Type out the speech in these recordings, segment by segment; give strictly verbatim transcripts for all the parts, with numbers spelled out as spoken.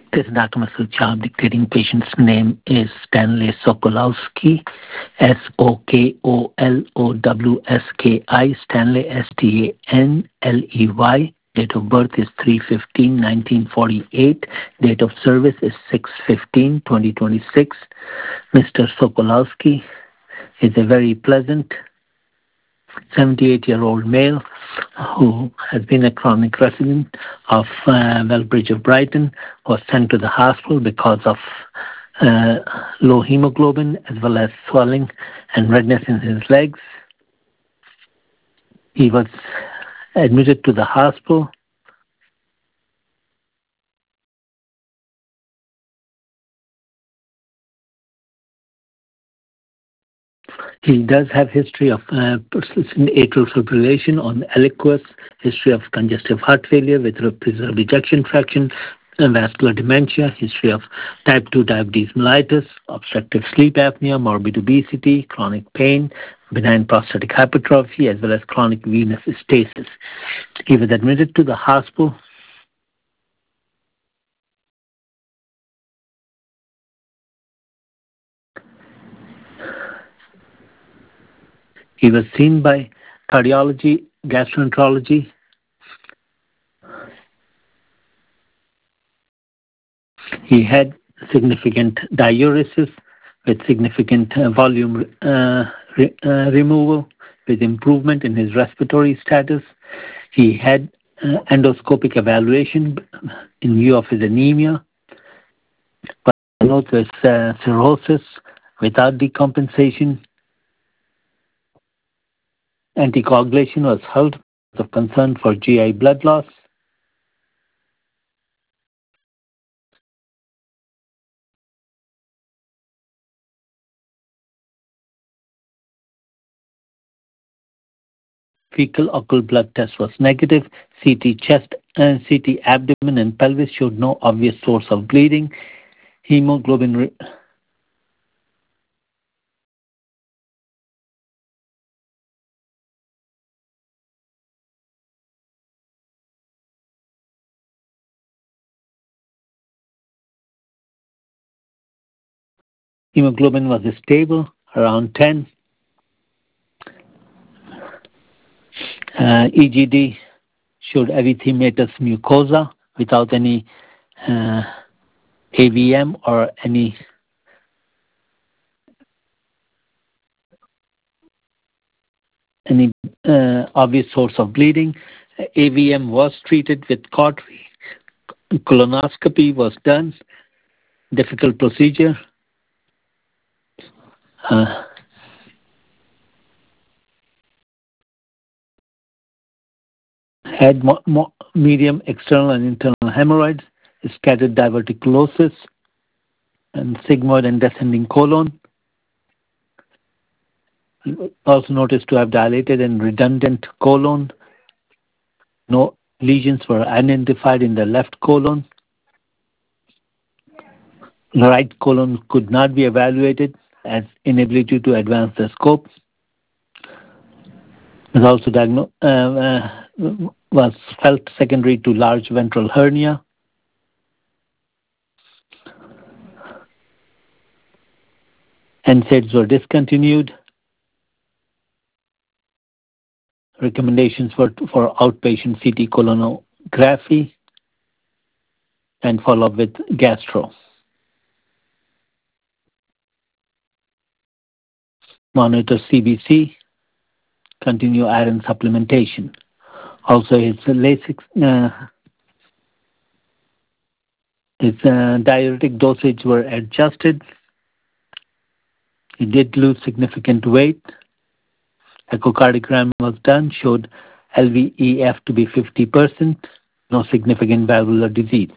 This is Doctor Masood Chab dictating. Patient's name is Stanley Sokolowski, S O K O L O W S K I, Stanley, S T A N L E Y. Date of birth is three fifteen nineteen forty-eight. Date of service is six fifteen twenty twenty-six. Mister Sokolowski is a very pleasant seventy-eight-year-old male who has been a chronic resident of uh, Wellbridge of Brighton, was sent to the hospital because of uh, low hemoglobin as well as swelling and redness in his legs. He was admitted to the hospital. He does have history of uh, persistent atrial fibrillation on Eliquis, history of congestive heart failure with preserved ejection fraction, and vascular dementia, history of type two diabetes mellitus, obstructive sleep apnea, morbid obesity, chronic pain, benign prostatic hypertrophy, as well as chronic venous stasis. He was admitted to the hospital. He was seen by cardiology, gastroenterology. He had significant diuresis with significant uh, volume uh, re- uh, removal with improvement in his respiratory status. He had uh, endoscopic evaluation in view of his anemia, but with uh, cirrhosis without decompensation. Anticoagulation was held of concern for G I blood loss. Fecal occult blood test was negative. C T chest and C T abdomen and pelvis showed no obvious source of bleeding. Hemoglobin re- hemoglobin was stable around ten. Uh, E G D showed erythematous mucosa without any uh, A V M or any any uh, obvious source of bleeding. A V M was treated with cautery. Colonoscopy was done. Difficult procedure. Uh, had mo- mo- medium external and internal hemorrhoids, scattered diverticulosis, and sigmoid and descending colon. Also noticed to have dilated and redundant colon. No lesions were identified in the left colon. The right colon could not be evaluated as inability to advance the scope. Was also diagnosed, uh, uh, was felt secondary to large ventral hernia. N SAIDs were discontinued. Recommendations for, for outpatient C T colonography and follow up with gastro. Monitor C B C, continue iron supplementation. Also, his Lasix, uh, his uh, diuretic dosage were adjusted. He did lose significant weight. Echocardiogram was done, showed L V E F to be fifty percent, no significant valvular disease.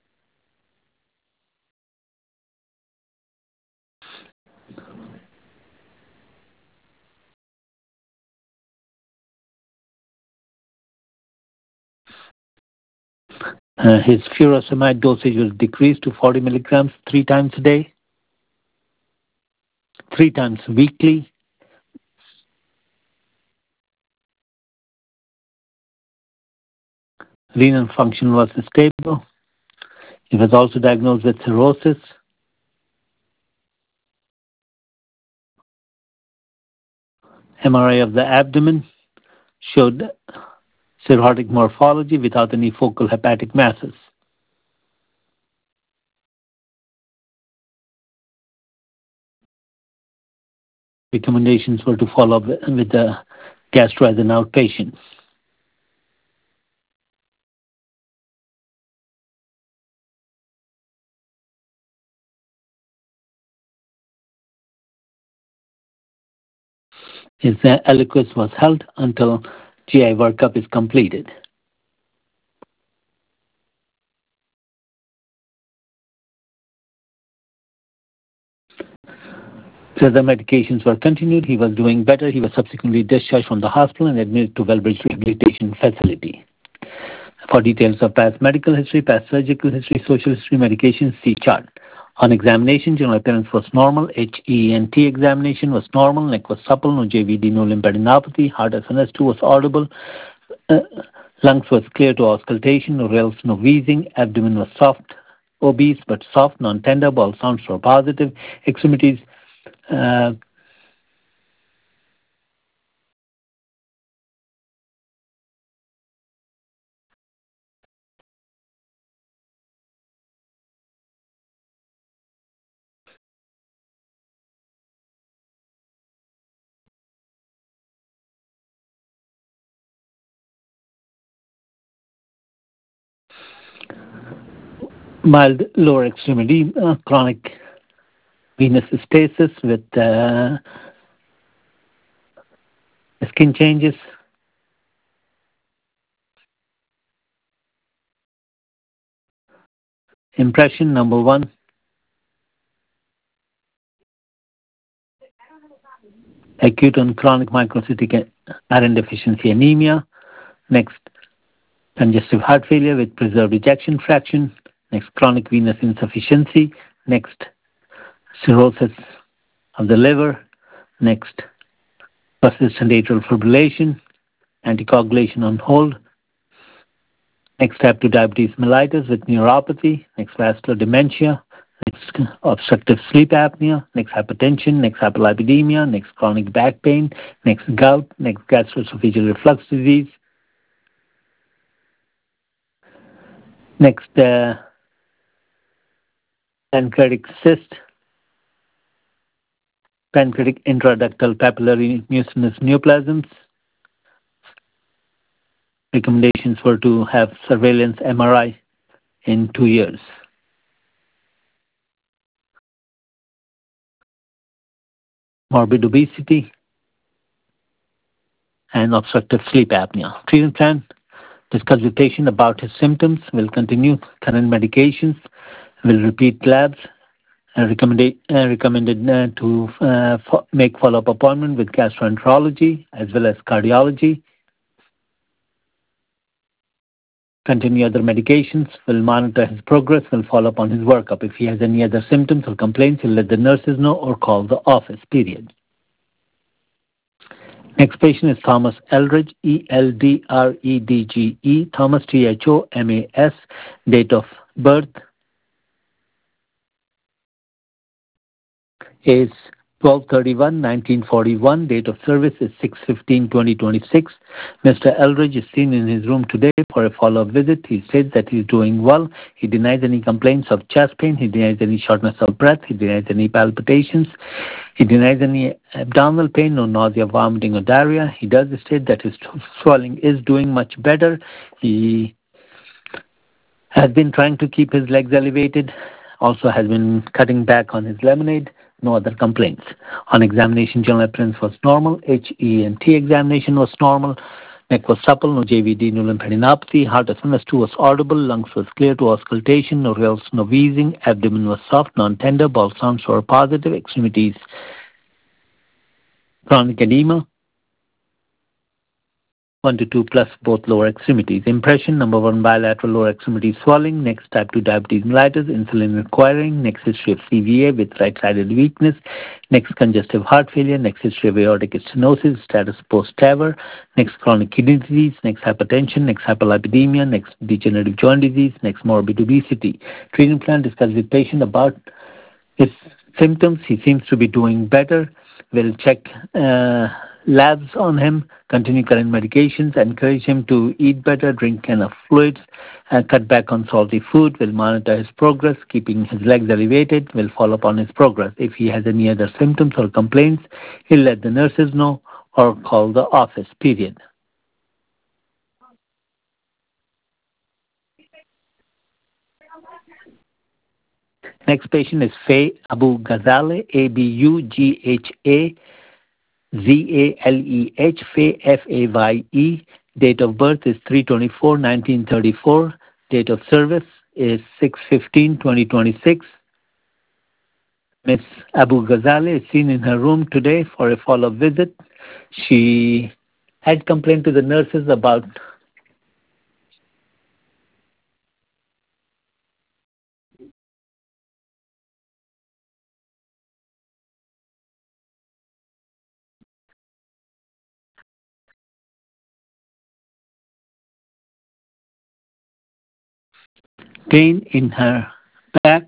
Uh, his furosemide dosage was decreased to forty milligrams three times a day, three times weekly. Renal function was stable. He was also diagnosed with cirrhosis. M R I of the abdomen showed cirrhotic morphology without any focal hepatic masses. Recommendations were to follow up with the gastro as an outpatient. His uh, Eliquis was held until G I workup is completed. Further medications were continued. He was doing better. He was subsequently discharged from the hospital and admitted to Wellbridge Rehabilitation Facility. For details of past medical history, past surgical history, social history, medications, see chart. On examination, general appearance was normal. H E N T examination was normal. Neck was supple. No J V D, no lymphadenopathy. Heart S N S two was audible. Uh, lungs was clear to auscultation. No rales, no wheezing. Abdomen was soft, obese but soft, non-tender. Bowel sounds were positive. Extremities uh, mild lower extremity, uh, chronic venous stasis with uh, skin changes. Impression number one, acute and chronic microcytic iron deficiency anemia. Next, congestive heart failure with preserved ejection fraction. Next, chronic venous insufficiency. Next, cirrhosis of the liver. Next, persistent atrial fibrillation, anticoagulation on hold. Next, type two diabetes mellitus with neuropathy. Next, vascular dementia. Next, obstructive sleep apnea. Next, hypertension. Next, hyperlipidemia. Next, chronic back pain. Next, gout. Next, gastroesophageal reflux disease. Next, uh, pancreatic cyst. Pancreatic intraductal papillary mucinous neoplasms. Recommendations were to have surveillance M R I in two years. Morbid obesity and obstructive sleep apnea. Treatment plan: discuss with patient about his symptoms, will continue current medications, will repeat labs, and recommended, uh, recommended uh, to uh, fo- make follow-up appointment with gastroenterology as well as cardiology. Continue other medications, will monitor his progress, will follow up on his workup. If he has any other symptoms or complaints, he'll let the nurses know or call the office, period. Next patient is Thomas Eldridge, E L D R E D G E, Thomas, T H O M A S, date of birth is twelve thirty-one nineteen forty-one, date of service is six fifteen twenty twenty-six. Mister Eldridge is seen in his room today for a follow-up visit. He says that he is doing well. He denies any complaints of chest pain. He denies any shortness of breath. He denies any palpitations. He denies any abdominal pain, no nausea, vomiting, or diarrhea. He does state that his swelling is doing much better. He has been trying to keep his legs elevated, also has been cutting back on his lemonade. No other complaints. On examination, general appearance was normal. H E N T examination was normal. Neck was supple, no J V D, no lymphadenopathy. Heart S N S two was audible. Lungs was clear to auscultation. No rales, no wheezing. Abdomen was soft, non-tender. Bowel sounds were positive. Extremities, chronic edema. one to two plus both lower extremities. Impression, number one, bilateral lower extremity swelling. Next, type two diabetes mellitus, insulin requiring. Next, history of C V A with right-sided weakness. Next, congestive heart failure. Next, history of aortic stenosis, status post-TAVR. Next, chronic kidney disease. Next, hypertension. Next, hyperlipidemia. Next, degenerative joint disease. Next, morbid obesity. Treatment plan, discuss with patient about his symptoms. He seems to be doing better. We'll check uh, labs on him, continue current medications, encourage him to eat better, drink enough fluids, and cut back on salty food. We'll monitor his progress, keeping his legs elevated. We'll follow up on his progress. If he has any other symptoms or complaints, he'll let the nurses know or call the office, period. Next patient is Faye Abu Ghazale, A B U G H A Z A L E H, Faye, F A Y E. Date of birth is three twenty-four nineteen thirty-four. Date of service is six fifteen twenty twenty-six. Miss Abu Ghazale is seen in her room today for a follow-up visit. She had complained to the nurses about pain in her back,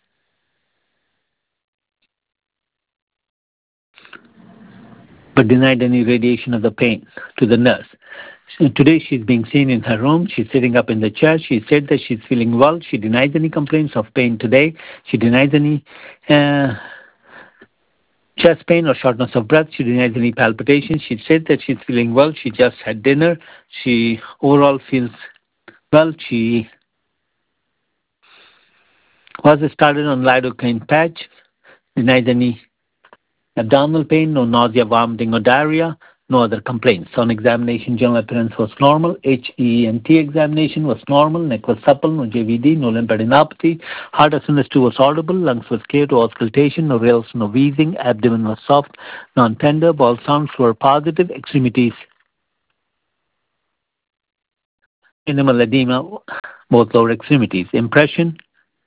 but denied any radiation of the pain to the nurse. So today she's being seen in her room. She's sitting up in the chair. She said that she's feeling well. She denies any complaints of pain today. She denies any uh, chest pain or shortness of breath. She denies any palpitations. She said that she's feeling well. She just had dinner. She overall feels well. She was started on lidocaine patch. Denies any abdominal pain, no nausea, vomiting, or diarrhea, no other complaints. On examination, general appearance was normal. H E N T examination was normal. Neck was supple, no J V D, no lymphadenopathy. Heart S N S two was audible. Lungs was clear to auscultation, no rales, no wheezing. Abdomen was soft, non-tender. Ball sounds were positive. Extremities, minimal edema, both lower extremities. Impression,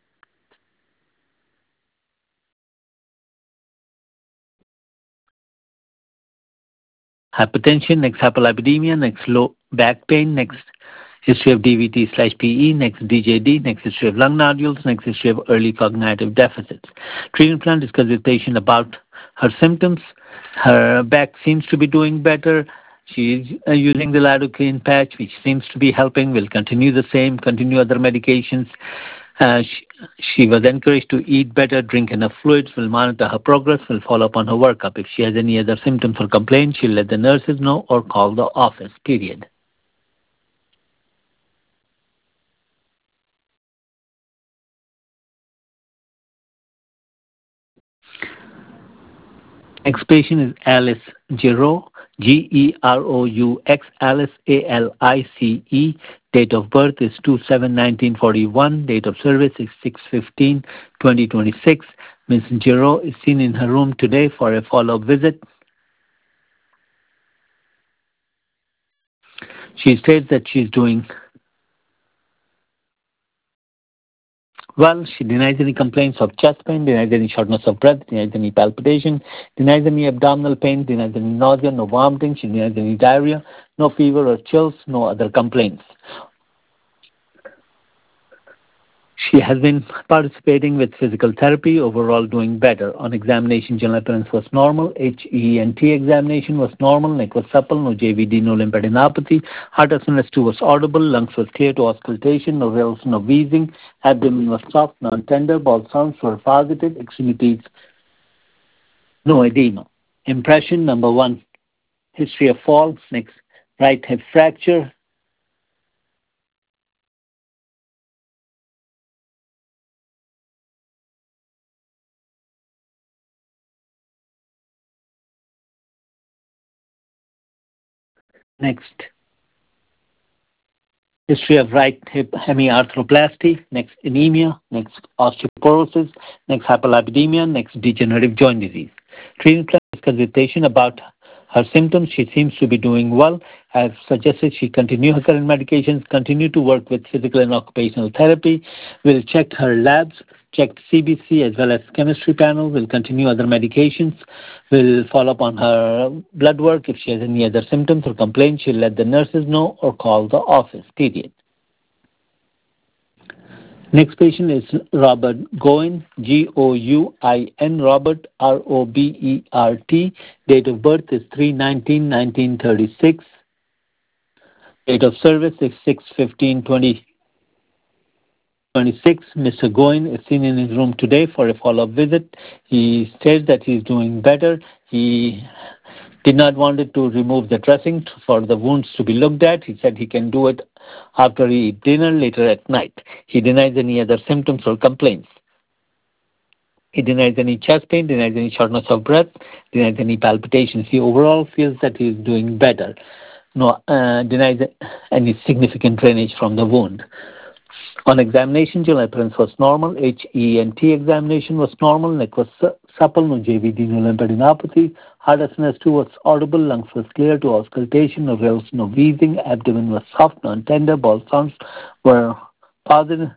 hypertension, next hyperlipidemia, next low back pain, next history of D V T slash P E, next D J D, next history of lung nodules, next history of early cognitive deficits. Treatment plan, discuss with patient about her symptoms. Her back seems to be doing better. She is uh, using the lidocaine patch, which seems to be helping. Will continue the same, continue other medications. Uh, she, she was encouraged to eat better, drink enough fluids. Will monitor her progress. Will follow up on her workup. If she has any other symptoms or complaints, she'll let the nurses know or call the office, period. Next patient is Alice Giroux, G E R O U X, Alice, A L I C E. Date of birth is two seven nineteen forty-one. Date of service is six fifteen twenty twenty-six. Miss Giroux is seen in her room today for a follow-up visit. She states that she's doing well. She denies any complaints of chest pain, denies any shortness of breath, denies any palpitation, denies any abdominal pain, denies any nausea, no vomiting, she denies any diarrhea, no fever or chills, no other complaints. She has been participating with physical therapy, overall doing better. On examination, general appearance was normal. H E N T examination was normal. Neck was supple, no J V D, no lymphadenopathy. Heart S N S two was audible. Lungs was clear to auscultation, no rales, no wheezing. Abdomen was soft, non-tender. Ball sounds were positive. Extremities, no edema. Impression, number one, history of fall. Next, right hip fracture. Next, history of right hip hemiarthroplasty, next anemia, next osteoporosis, next hyperlipidemia, next degenerative joint disease. Treatment plan, discuss with patient about her symptoms. She seems to be doing well. I've suggested she continue her current medications, continue to work with physical and occupational therapy. We'll check her labs, check C B C as well as chemistry panel. We'll continue other medications. We'll follow up on her blood work. If she has any other symptoms or complaints, she'll let the nurses know or call the office, period. Next patient is Robert Goin, G O U I N, Robert, R O B E R T. Date of birth is three nineteen nineteen thirty-six. Date of service is six fifteen twenty twenty-six. Mister Goin is seen in his room today for a follow-up visit. He says that he is doing better. He did not want it to remove the dressing for the wounds to be looked at. He said he can do it after he eat dinner later at night. He denies any other symptoms or complaints. He denies any chest pain, denies any shortness of breath, denies any palpitations. He overall feels that he is doing better. No, uh, denies any significant drainage from the wound. On examination, general appearance was normal. H E N T examination was normal. Neck was supple, no J V D, no lymphadenopathy. Heart S N S two was audible. Lungs was clear to auscultation. No rales, no wheezing. Abdomen was soft, non-tender. Ball sounds were positive.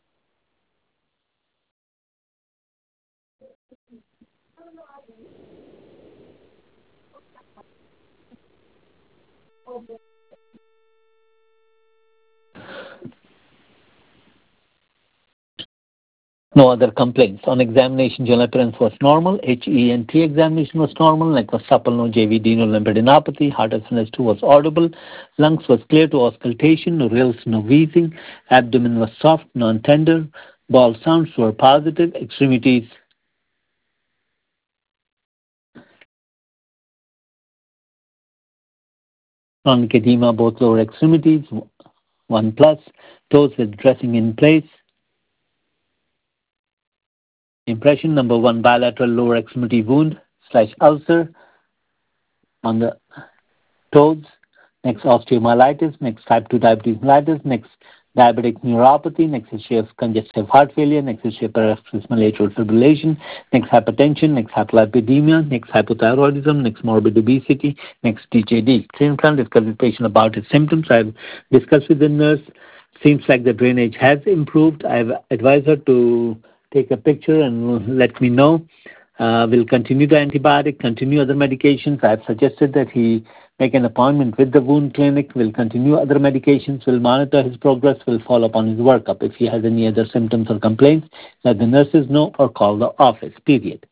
No other complaints. On examination, general appearance was normal. H E N T examination was normal. Neck was supple, no J V D, no lymphadenopathy. Heart S N S two was audible. Lungs was clear to auscultation. No rales, no wheezing. Abdomen was soft, non-tender. Ball sounds were positive. Extremities chronic edema, both lower extremities, one plus. Toes with dressing in place. Impression number one, bilateral lower extremity wound slash ulcer on the toes. Next, osteomyelitis. Next, type two diabetes mellitus. Next, diabetic neuropathy. Next, history of congestive heart failure. Next, history of paroxysmal atrial fibrillation. Next, hypertension. Next, hyperlipidemia. Next, hypothyroidism. Next, morbid obesity. Next, D J D. Treatment plan, discuss with the patient about his symptoms. I've discussed with the nurse. Seems like the drainage has improved. I've advised her to take a picture and let me know. Uh, we'll continue the antibiotic, continue other medications. I've suggested that he make an appointment with the wound clinic. We'll continue other medications. We'll monitor his progress. We'll follow up on his workup. If he has any other symptoms or complaints, let the nurses know or call the office, period.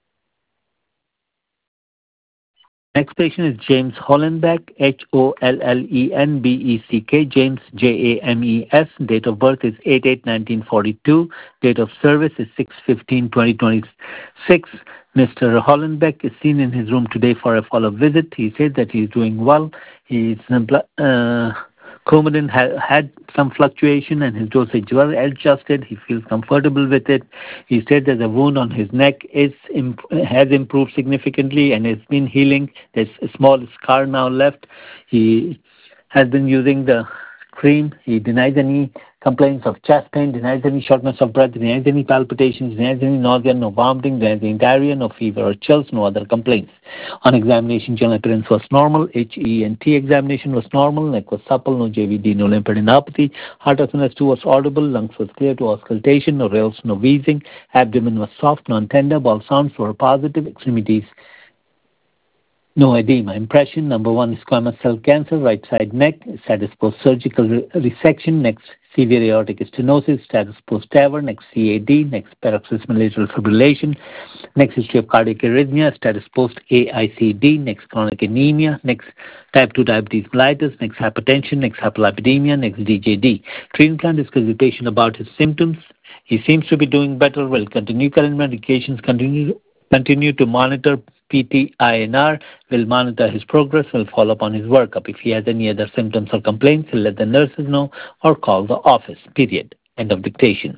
Next patient is James Hollenbeck, H O L L E N B E C K, James, J A M E S. Date of birth is eight eight nineteen forty-two. Date of service is six fifteen twenty twenty-six. Mister Hollenbeck is seen in his room today for a follow-up visit. He said that he is doing well. He's uh, Coumadin ha- had some fluctuation and his dosage well adjusted. He feels comfortable with it. He said that the wound on his neck is imp- has improved significantly and has been healing. There's a small scar now left. He has been using the cream. He denies any complaints of chest pain, denies any shortness of breath, denies any palpitations, denies any nausea, no vomiting, denies any diarrhea, no fever or chills, no other complaints. On examination, general appearance was normal. H E N T examination was normal. Neck was supple, no J V D, no lymphadenopathy. Heart S N S two was audible. Lungs was clear to auscultation, no rales, no wheezing. Abdomen was soft, non-tender. Ball sounds were positive. Extremities no edema. Impression number one is squamous cell cancer, right side neck, status post surgical re- resection. Next, severe aortic stenosis, status post TAVR. Next, C A D. Next, paroxysmal atrial fibrillation. Next, history of cardiac arrhythmia, status post A I C D. Next, chronic anemia. Next, type two diabetes mellitus. Next, hypertension. Next, hyperlipidemia. Next, D J D. Treatment plan, discuss with the patient about his symptoms. He seems to be doing better. Will continue current medications. Continue continue to monitor P T I N R. Will monitor his progress. Will follow up on his workup. If he has any other symptoms or complaints, he'll let the nurses know or call the office. Period. End of dictation.